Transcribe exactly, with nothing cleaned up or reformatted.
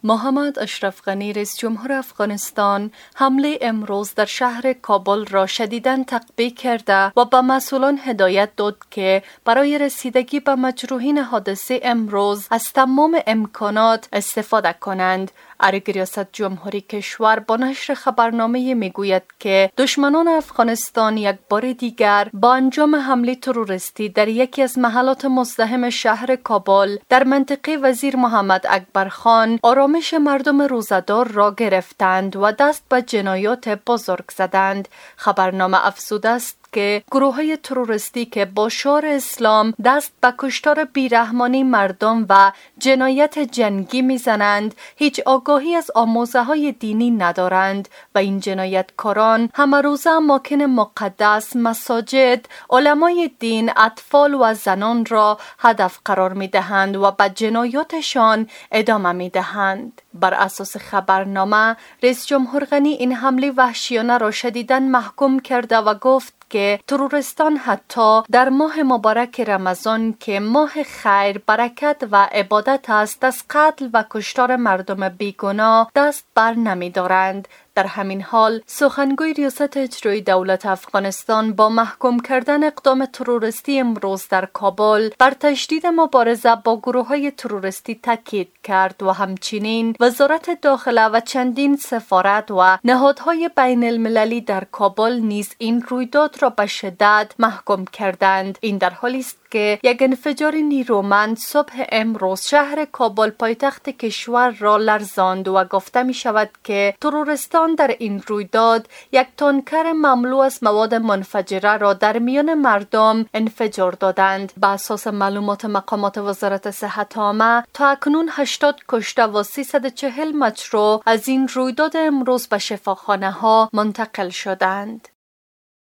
محمد اشرف غنی رئیس جمهور افغانستان حمله امروز در شهر کابل را شدیداً تقبیح کرده و به مسئولان هدایت داد که برای رسیدگی به مجروحین حادثه امروز از تمام امکانات استفاده کنند. ارگ ریاست جمهوری کشور با نشر خبرنامه میگوید که دشمنان افغانستان یک بار دیگر با انجام حمله تروریستی در یکی از محلات مزدحم شهر کابل در منطقه وزیر محمد اکبر خان آرامش مردم روزه‌دار را گرفتند و دست به جنایات بزرگ زدند. خبرنامه افزوده است که گروه‌های تروریستی که با شعار اسلام دست به کشتار بیرحمانه مردم و جنایت جنگی میزنند، هیچ آگاهی از آموزه‌های دینی ندارند و این جنایتکاران همه روزه اماکن مقدس، مساجد، علمای دین، اطفال و زنان را هدف قرار می‌دهند و به جنایاتشان ادامه می‌دهند. بر اساس خبرنامه، رئیس جمهور غنی این حمله وحشیانه را شدیداً محکوم کرده و گفت که تروریستان حتی در ماه مبارک رمضان که ماه خیر، برکت و عبادت است، از قتل و کشتار مردم بیگناه دست بر نمی دارند. در همین حال سخنگوی ریاست اجرایی دولت افغانستان با محکوم کردن اقدام تروریستی امروز در کابل بر تشدید مبارزه با گروه‌های تروریستی تاکید کرد و همچنین وزارت داخله و چندین سفارت و نهادهای بین المللی در کابل نیز این رویداد را به شدت محکوم کردند. این در حالی است که یک انفجار نیرومند صبح امروز شهر کابل پایتخت کشور را لرزاند و گفته می شود که تروریستان در این رویداد یک تانکر مملو از مواد منفجره را در میان مردم انفجار دادند. به اساس معلومات مقامات وزارت صحت عامه تا اکنون هشتاد کشته و سیصد و چهل مجروح از این رویداد امروز به شفاخانه ها منتقل شدند.